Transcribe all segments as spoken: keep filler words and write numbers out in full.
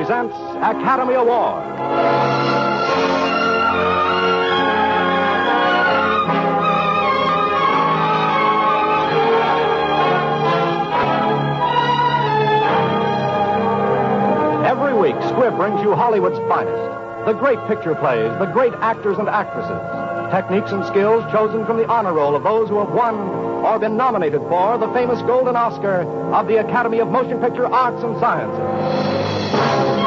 presents Academy Award. Every week, Squibb brings you Hollywood's finest. The great picture plays, the great actors and actresses. Techniques and skills chosen from the honor roll of those who have won or been nominated for the famous Golden Oscar of the Academy of Motion Picture Arts and Sciences.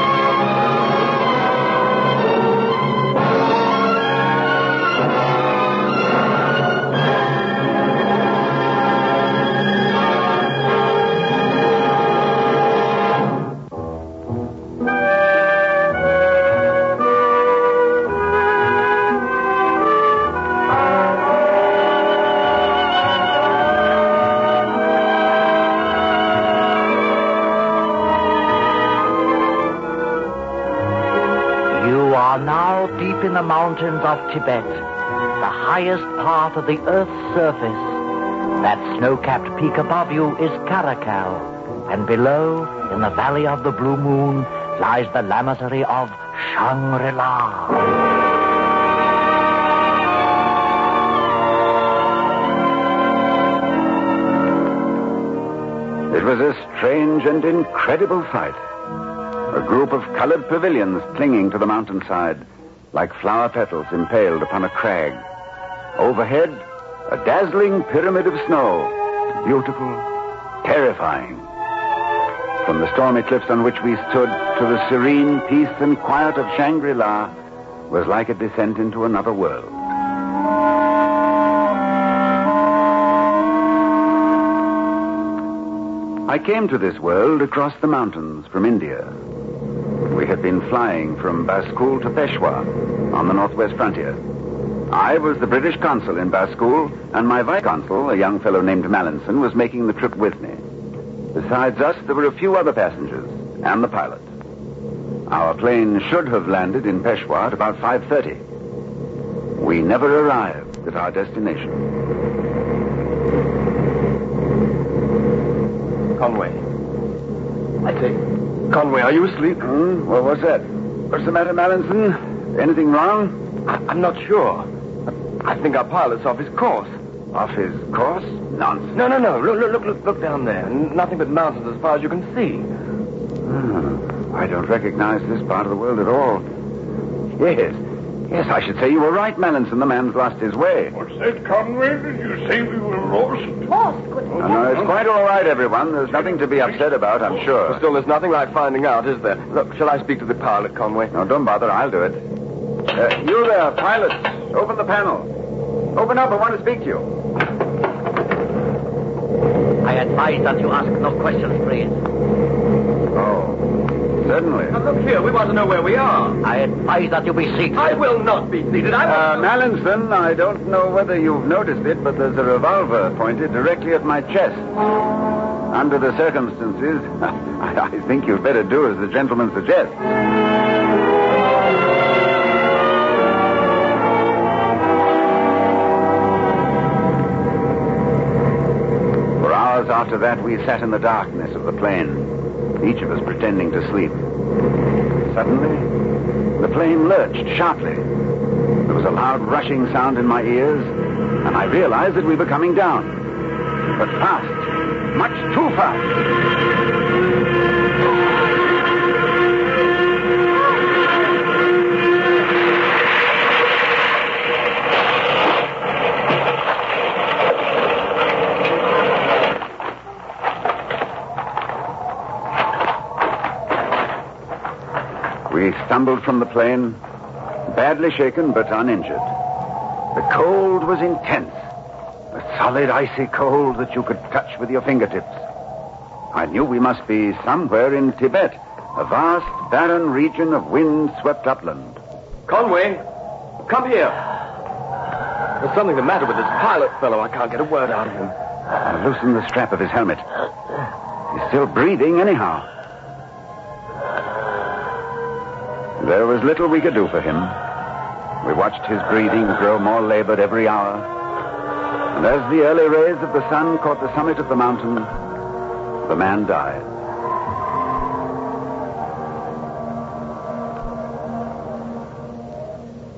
Deep in the mountains of Tibet, the highest part of the Earth's surface, that snow-capped peak above you is Karakal, and below, in the valley of the Blue Moon, lies the lamasery of Shangri-La. It was a strange and incredible sight. A group of colored pavilions clinging to the mountainside, like flower petals impaled upon a crag. Overhead, a dazzling pyramid of snow, beautiful, terrifying. From the stormy cliffs on which we stood to the serene peace and quiet of Shangri-La was like a descent into another world. I came to this world across the mountains from India. We had been flying from Baskul to Peshawar on the northwest frontier. I was the British consul in Baskul, and my vice-consul, a young fellow named Mallinson, was making the trip with me. Besides us, there were a few other passengers and the pilot. Our plane should have landed in Peshawar at about five thirty. We never arrived at our destination. Conway. I say... Conway, are you asleep? Hmm? Well, what's that? What's the matter, Mallinson? Anything wrong? I- I'm not sure. I think our pilot's off his course. Off his course? Nonsense. No, no, no. Look, look, look, look, look down there. N- Nothing but mountains as far as you can see. Hmm. I don't recognize this part of the world at all. Yes. Yes, I should say you were right, Mallinson. The man's lost his way. What's that, Conway? Did you say we were lost? Lost? Good No, no, it's quite all right, everyone. There's nothing to be upset about, I'm sure. Still, there's nothing like finding out, is there? Look, shall I speak to the pilot, Conway? No, don't bother. I'll do it. Uh, you there, pilot. Open the panel. Open up. I want to speak to you. I advise that you ask no questions, please. Oh, certainly. Now, look here. We want to know where we are. I advise that you be seated. I will not be seated. I Uh, will... Mallinson, I don't know whether you've noticed it, but there's a revolver pointed directly at my chest. Under the circumstances, I, I think you'd better do as the gentleman suggests. For hours after that, we sat in the darkness of the plane, each of us pretending to sleep. Suddenly, the plane lurched sharply. There was a loud rushing sound in my ears, and I realized that we were coming down. But fast. Much too fast. We stumbled from the plane, badly shaken but uninjured. The cold was intense. A solid, icy cold that you could touch with your fingertips. I knew we must be somewhere in Tibet, a vast, barren region of wind-swept upland. Conway, come here. There's something the matter with this pilot fellow. I can't get a word out of him. I loosened the strap of his helmet. He's still breathing anyhow. There was little we could do for him. We watched his breathing grow more labored every hour. And as the early rays of the sun caught the summit of the mountain, the man died.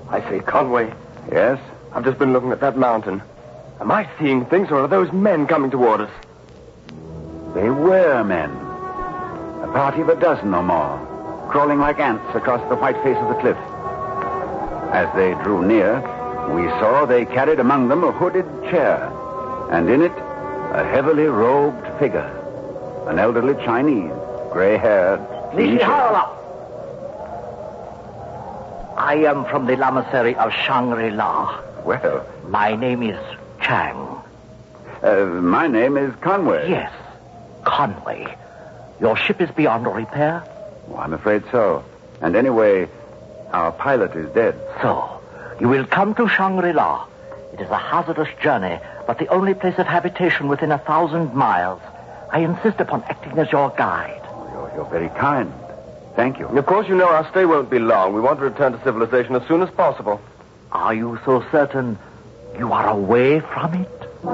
I say, Conway, Yes? I've just been looking at that mountain. Am I seeing things, or are those men coming toward us? They were men. A party of a dozen or more, crawling like ants across the white face of the cliff. As they drew near, we saw they carried among them a hooded chair, and in it, a heavily robed figure. An elderly Chinese, gray-haired, clean-shaven. Nishiharala! I am from the lamasery of Shangri-La. Well, My name is Chang. uh, my name is Conway. Yes, Conway. Your ship is beyond repair? Oh, I'm afraid so. And anyway, our pilot is dead. So, you will come to Shangri-La. It is a hazardous journey, but the only place of habitation within a thousand miles. I insist upon acting as your guide. You're, you're very kind. Thank you. And of course, you know our stay won't be long. We want to return to civilization as soon as possible. Are you so certain you are away from it?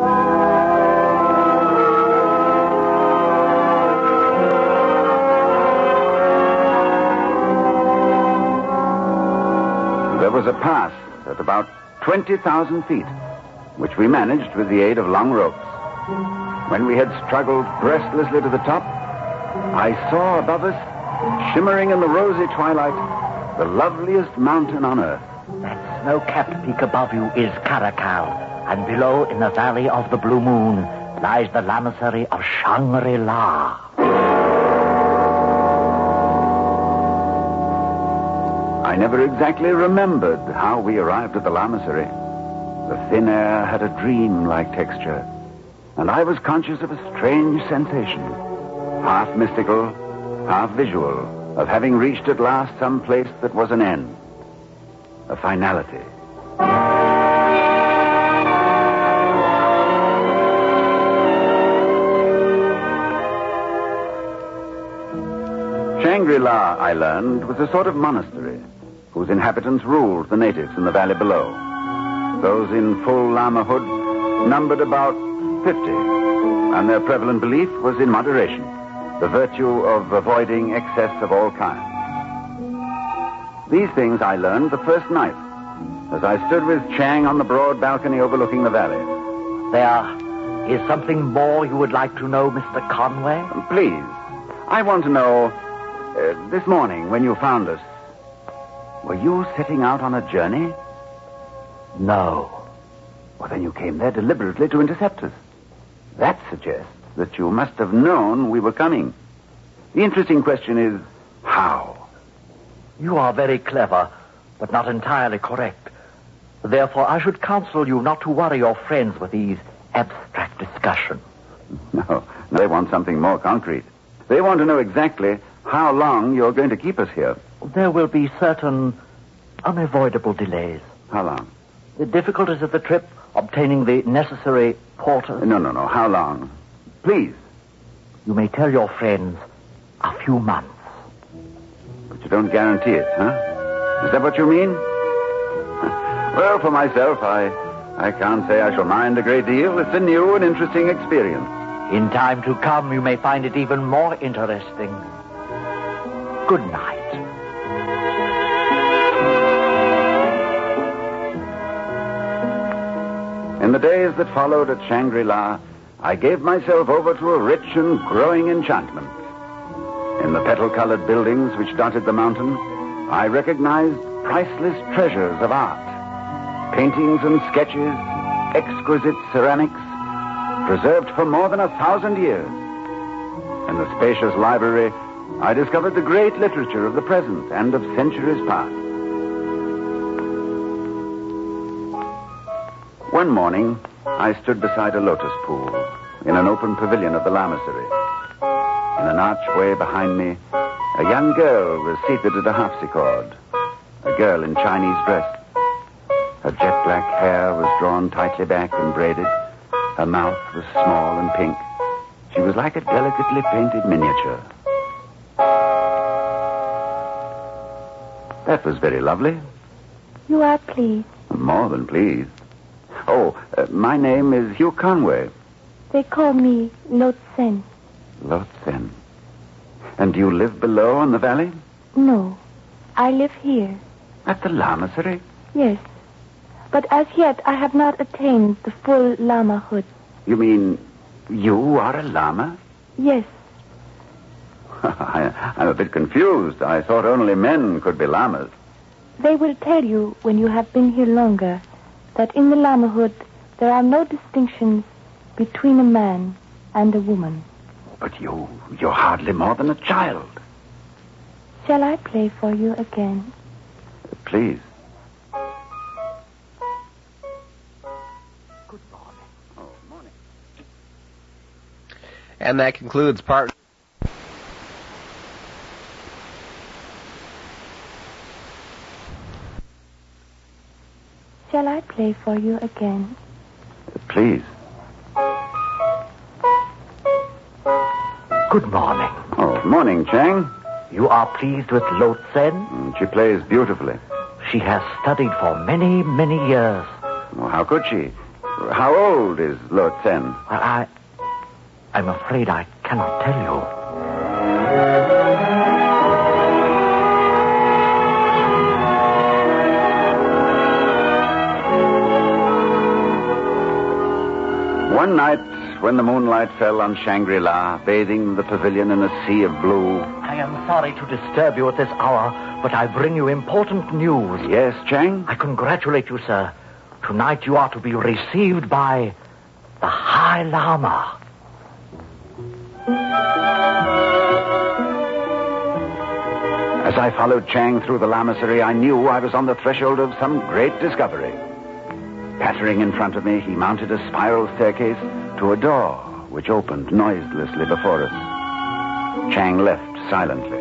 There was a pass at about twenty thousand feet, which we managed with the aid of long ropes. When we had struggled breathlessly to the top, I saw above us, shimmering in the rosy twilight, the loveliest mountain on earth. That snow-capped peak above you is Caracal, and below, in the valley of the Blue Moon, lies the lamasery of Shangri-La. I never exactly remembered how we arrived at the lamasery. The thin air had a dream-like texture, and I was conscious of a strange sensation, half mystical, half visual, of having reached at last some place that was an end, a finality. Shangri-La, I learned, was a sort of monastery whose inhabitants ruled the natives in the valley below. Those in full lamahood numbered about fifty, and their prevalent belief was in moderation, the virtue of avoiding excess of all kinds. These things I learned the first night, as I stood with Chang on the broad balcony overlooking the valley. There is something more you would like to know, Mister Conway? Please, I want to know, uh, this morning when you found us, were you setting out on a journey? No. Well, then you came there deliberately to intercept us. That suggests that you must have known we were coming. The interesting question is, how? You are very clever, but not entirely correct. Therefore, I should counsel you not to worry your friends with these abstract discussions. No, they want something more concrete. They want to know exactly how long you're going to keep us here. There will be certain unavoidable delays. How long? The difficulties of the trip, obtaining the necessary porters. No, no, no. How long? Please. You may tell your friends a few months. But you don't guarantee it, huh? Is that what you mean? Well, for myself, I, I can't say I shall mind a great deal. It's a new and interesting experience. In time to come, you may find it even more interesting. Good night. In the days that followed at Shangri-La, I gave myself over to a rich and growing enchantment. In the petal-colored buildings which dotted the mountain, I recognized priceless treasures of art. Paintings and sketches, exquisite ceramics, preserved for more than a thousand years. In the spacious library, I discovered the great literature of the present and of centuries past. One morning, I stood beside a lotus pool in an open pavilion of the lamasery. In an archway behind me, a young girl was seated at a harpsichord, a girl in Chinese dress. Her jet-black hair was drawn tightly back and braided. Her mouth was small and pink. She was like a delicately painted miniature. That was very lovely. You are pleased. More than pleased. Oh, uh, my name is Hugh Conway. They call me Lotsen. Lotsen. And do you live below in the valley? No, I live here. At the lamasery? Yes. But as yet, I have not attained the full lamahood. You mean you are a lama? Yes. I, I'm a bit confused. I thought only men could be lamas. They will tell you, when you have been here longer, that in the lamahood there are no distinctions between a man and a woman. But you, you're hardly more than a child. Shall I play for you again? Please. Good morning. Oh, morning. And that concludes part... Shall I play for you again? Please. Good morning. Oh, morning, Chang. You are pleased with Lo Tsen? Mm, She plays beautifully. She has studied for many, many years. Well, how could she? How old is Lo Tsen? Well, I... I'm afraid I cannot tell you. One night, when the moonlight fell on Shangri-La, bathing the pavilion in a sea of blue... I am sorry to disturb you at this hour, but I bring you important news. Yes, Chang? I congratulate you, sir. Tonight you are to be received by the High Lama. As I followed Chang through the lamasery, I knew I was on the threshold of some great discovery. Pattering in front of me, he mounted a spiral staircase to a door which opened noiselessly before us. Chang left silently.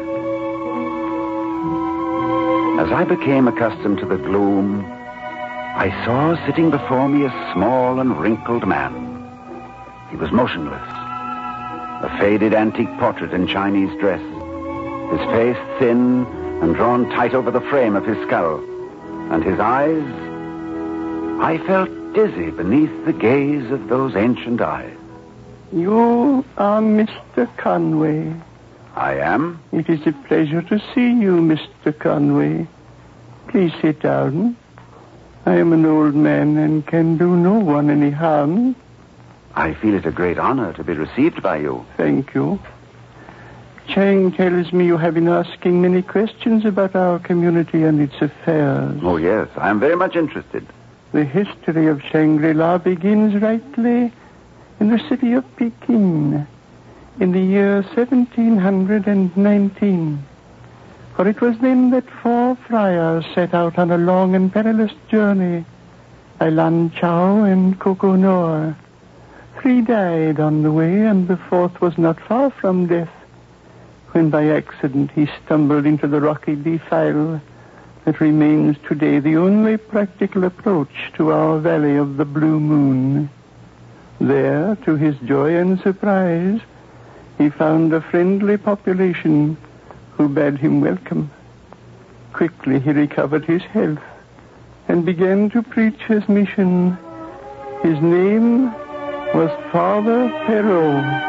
As I became accustomed to the gloom, I saw sitting before me a small and wrinkled man. He was motionless, a faded antique portrait in Chinese dress, his face thin and drawn tight over the frame of his skull, and his eyes... I felt dizzy beneath the gaze of those ancient eyes. You are Mister Conway. I am? It is a pleasure to see you, Mister Conway. Please sit down. I am an old man and can do no one any harm. I feel it a great honor to be received by you. Thank you. Chang tells me you have been asking many questions about our community and its affairs. Oh, yes. I am very much interested. The history of Shangri-La begins rightly in the city of Peking in the year seventeen nineteen. For it was then that four friars set out on a long and perilous journey by Lan Chao and Coco Noor. Three died on the way, and the fourth was not far from death when by accident he stumbled into the rocky defile that remains today the only practical approach to our valley of the Blue Moon. There, to his joy and surprise, he found a friendly population who bade him welcome. Quickly he recovered his health and began to preach his mission. His name was Father Perrault.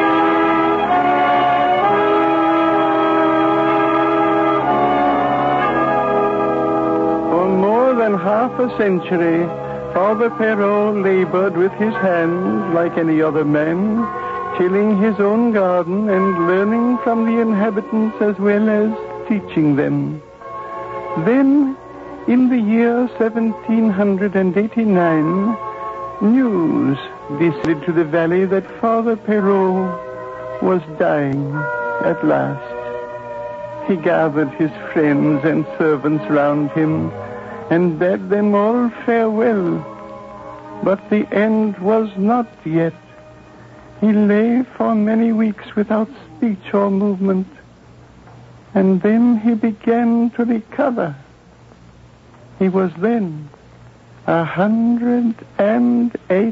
Half a century, Father Perrault labored with his hands like any other man, tilling his own garden and learning from the inhabitants as well as teaching them. Then, in the year seventeen eighty-nine, news descended to the valley that Father Perrault was dying at last. He gathered his friends and servants round him and bade them all farewell. But the end was not yet. He lay for many weeks without speech or movement, and then he began to recover. He was then a hundred and eight.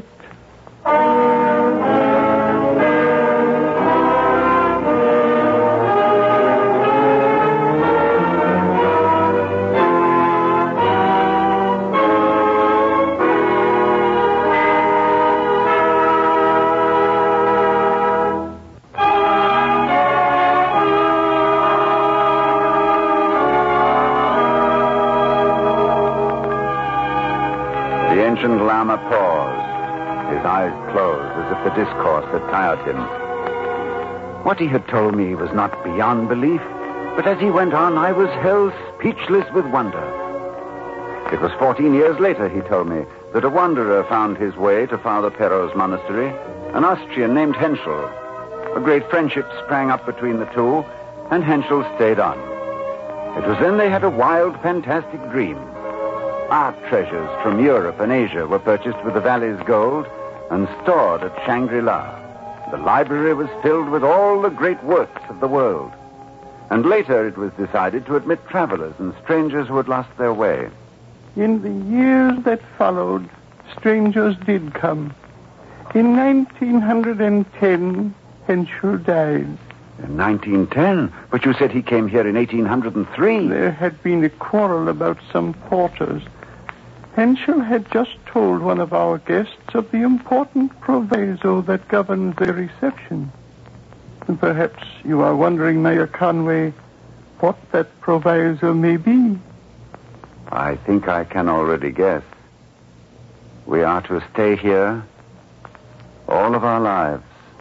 ancient Lama paused, his eyes closed as if the discourse had tired him. What he had told me was not beyond belief, but as he went on, I was held speechless with wonder. It was fourteen years later, he told me, that a wanderer found his way to Father Perro's monastery, an Austrian named Henschel. A great friendship sprang up between the two, and Henschel stayed on. It was then they had a wild, fantastic dream. Art treasures from Europe and Asia were purchased with the valley's gold and stored at Shangri-La. The library was filled with all the great works of the world. And later it was decided to admit travelers and strangers who had lost their way. In the years that followed, strangers did come. In nineteen ten, Henschel died. In nineteen ten? But you said he came here in eighteen oh three. There had been a quarrel about some porters. Henschel had just told one of our guests of the important proviso that governs their reception. And perhaps you are wondering, Mayor Conway, what that proviso may be. I think I can already guess. We are to stay here all of our lives.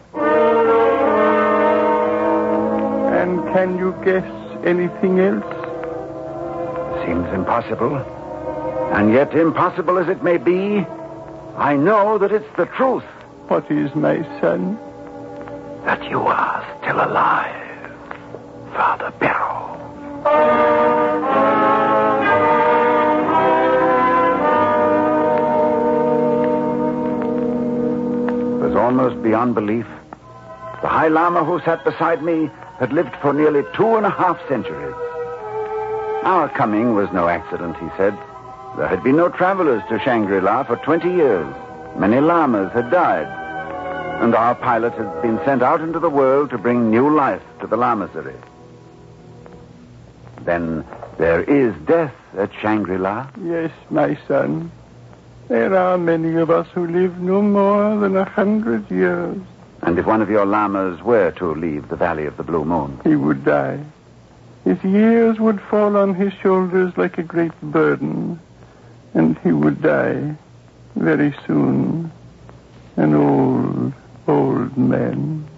And can you guess anything else? Seems impossible. And yet, impossible as it may be, I know that it's the truth. What is, my son? That you are still alive, Father Perro. It was almost beyond belief. The High Lama who sat beside me had lived for nearly two and a half centuries. Our coming was no accident, he said. There had been no travelers to Shangri-La for twenty years. Many lamas had died. And our pilot had been sent out into the world to bring new life to the lamasery. Then there is death at Shangri-La? Yes, my son. There are many of us who live no more than a hundred years. And if one of your lamas were to leave the Valley of the Blue Moon? He would die. His years would fall on his shoulders like a great burden. And he would die very soon. An old, old man.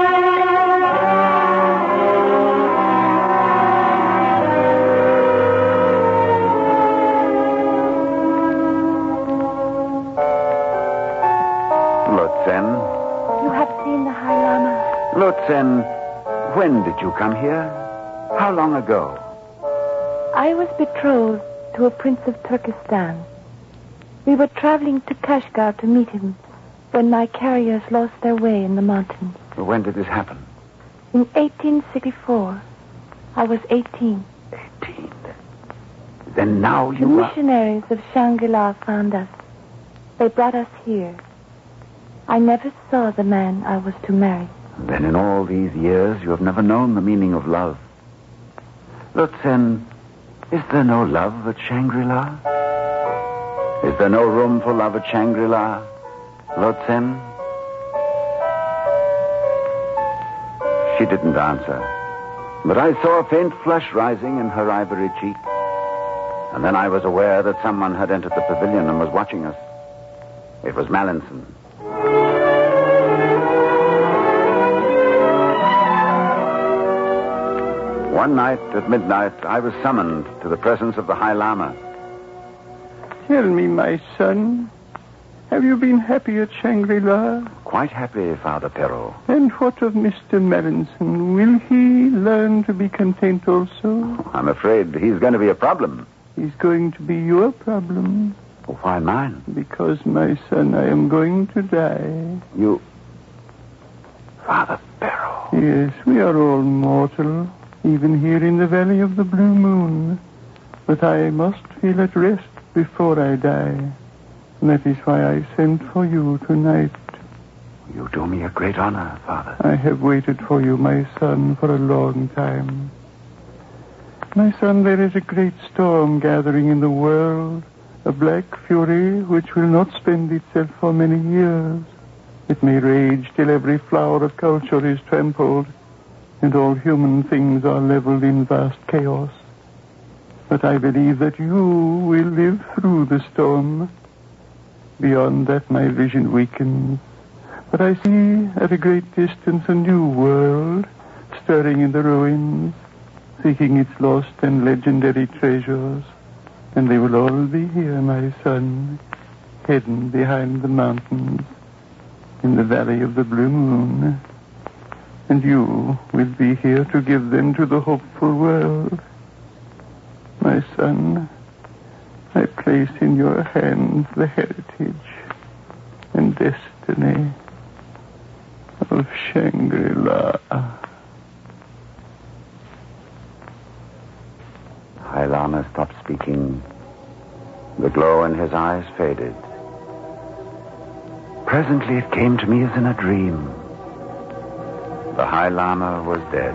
Lotsen. You have seen the High Lama? Lotsen, when did you come here? How long ago? I was betrothed to a prince of Turkestan. We were traveling to Kashgar to meet him when my carriers lost their way in the mountains. When did this happen? In eighteen sixty-four. I was eighteen. Eighteen. Then now The you are... missionaries of Shangri-La found us. They brought us here. I never saw the man I was to marry. Then in all these years you have never known the meaning of love. Lotsen, is there no love at Shangri-La? Is there no room for love at Shangri-La, Lotsen? She didn't answer, but I saw a faint flush rising in her ivory cheek. And then I was aware that someone had entered the pavilion and was watching us. It was Mallinson. One night at midnight, I was summoned to the presence of the High Lama. Tell me, my son, have you been happy at Shangri-La? Quite happy, Father Perro. And what of Mister Mallinson? Will he learn to be content also? I'm afraid he's going to be a problem. He's going to be your problem. Why mine? Because, my son, I am going to die. You... Father Perro. Yes, we are all mortal, even here in the Valley of the Blue Moon. But I must feel at rest before I die. And that is why I sent for you tonight. You do me a great honor, Father. I have waited for you, my son, for a long time. My son, there is a great storm gathering in the world, a black fury which will not spend itself for many years. It may rage till every flower of culture is trampled, and all human things are leveled in vast chaos. But I believe that you will live through the storm. Beyond that, my vision weakens. But I see at a great distance a new world stirring in the ruins, seeking its lost and legendary treasures. And they will all be here, my son, hidden behind the mountains in the valley of the Blue Moon. And you will be here to give them to the hopeful world. My son, I place in your hands the heritage and destiny of Shangri-La. High Lama stopped speaking. The glow in his eyes faded. Presently it came to me as in a dream. The High Lama was dead.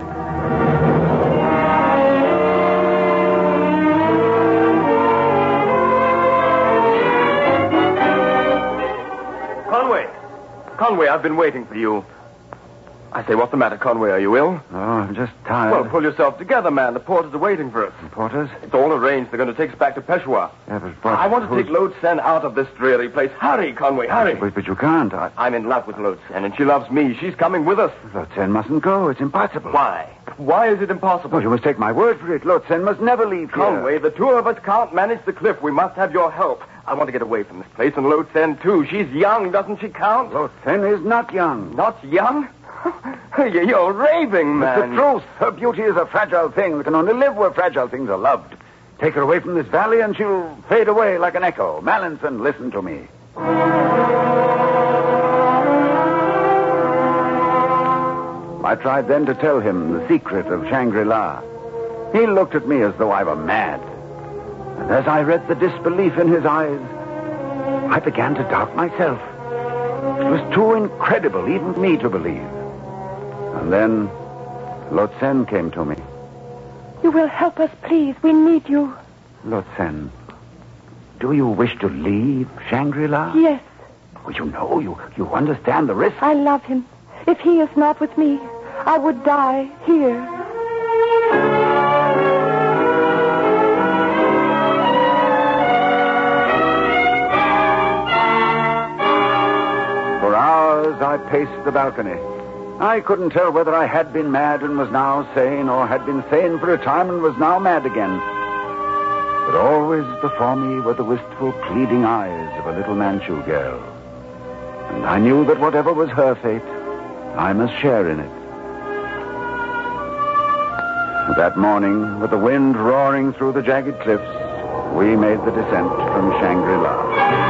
Conway! Conway, I've been waiting for you. I say, what's the matter, Conway? Are you ill? Oh, I'm just tired. Well, pull yourself together, man. The porters are waiting for us. The porters? It's all arranged. They're going to take us back to Peshawar. Yeah, but what? I want to who's... take Lode Sen out of this dreary place. Hurry, Conway, hurry. But, but you can't. I... I'm in love with Lode Sen, and she loves me. She's coming with us. Lord Sen mustn't go. It's impossible. Why? Why is it impossible? Oh, you must take my word for it. Lord Sen must never leave here. Conway, the two of us can't manage the cliff. We must have your help. I want to get away from this place, and Lode Sen, too. She's young. Doesn't she count? Lord Sen is not young. Not young? You're raving, man. It's the truth. Her beauty is a fragile thing that can only live where fragile things are loved. Take her away from this valley and she'll fade away like an echo. Mallinson, listen to me. I tried then to tell him the secret of Shangri-La. He looked at me as though I were mad. And as I read the disbelief in his eyes, I began to doubt myself. It was too incredible even for me to believe. And then Lode Sen came to me. You will help us, please. We need you. Lode Sen, do you wish to leave Shangri-La? Yes. Well, you know, you, you understand the risk. I love him. If he is not with me, I would die here. For hours I paced the balcony. I couldn't tell whether I had been mad and was now sane, or had been sane for a time and was now mad again. But always before me were the wistful, pleading eyes of a little Manchu girl. And I knew that whatever was her fate, I must share in it. That morning, with the wind roaring through the jagged cliffs, we made the descent from Shangri-La.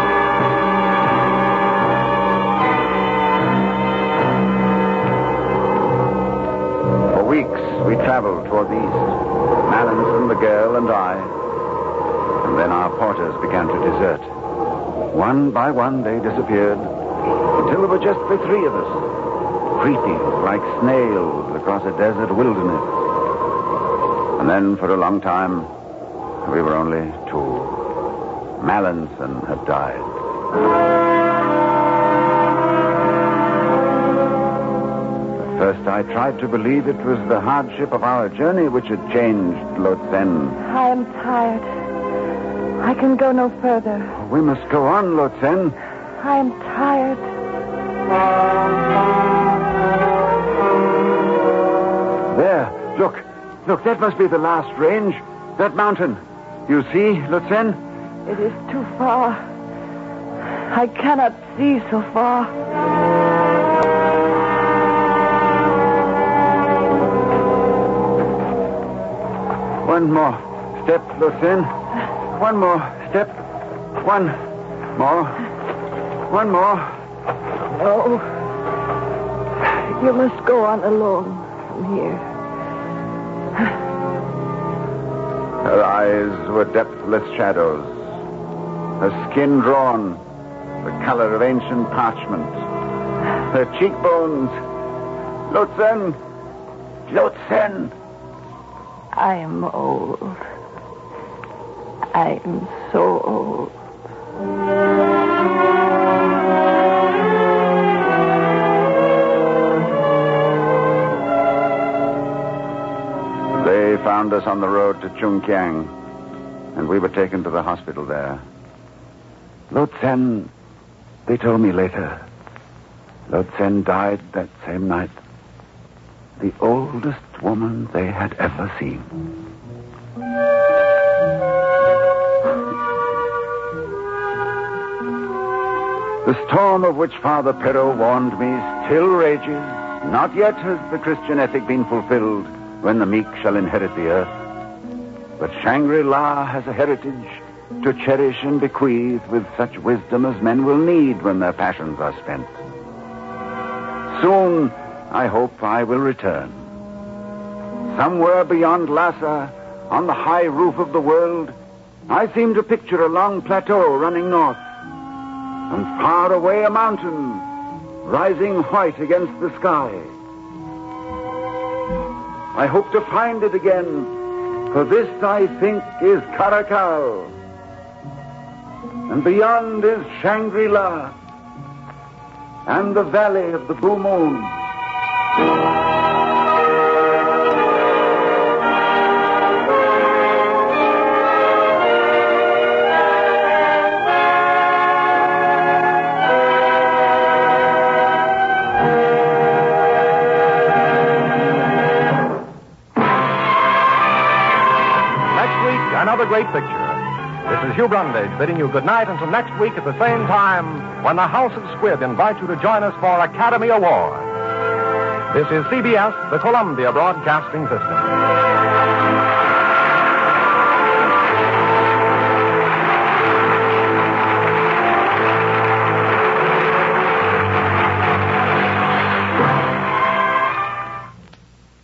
We traveled toward the east, Mallinson, the girl, and I. And then our porters began to desert. One by one, they disappeared, until there were just the three of us, creeping like snails across a desert wilderness. And then, for a long time, we were only two. Mallinson had died. First, I tried to believe it was the hardship of our journey which had changed Lode Sen. I am tired. I can go no further. We must go on, Lode Sen. I am tired. There, look. Look, that must be the last range. That mountain. You see, Lode Sen? It is too far. I cannot see so far. One more step, Lode Sen. One more step. One more. One more. No. You must go on alone from here. Her eyes were depthless shadows. Her skin drawn, the color of ancient parchment. Her cheekbones. Lode Sen. Lode Sen. I am old. I am so old. They found us on the road to Chungkiang, and we were taken to the hospital there. Lode Sen, They told me later, Lotsen died that same night. The oldest woman they had ever seen. The storm of which Father Perrault warned me still rages. Not yet has the Christian ethic been fulfilled when the meek shall inherit the earth. But Shangri-La has a heritage to cherish and bequeath with such wisdom as men will need when their passions are spent. Soon, I hope, I will return. Somewhere beyond Lhasa, on the high roof of the world, I seem to picture a long plateau running north, and far away a mountain rising white against the sky. I hope to find it again, for this, I think, is Caracal. And beyond is Shangri-La and the Valley of the Blue Moon. Another great picture. This is Hugh Brundage bidding you good night until next week at the same time when the House of Squib invites you to join us for Academy Award. This is C B S, the Columbia Broadcasting System.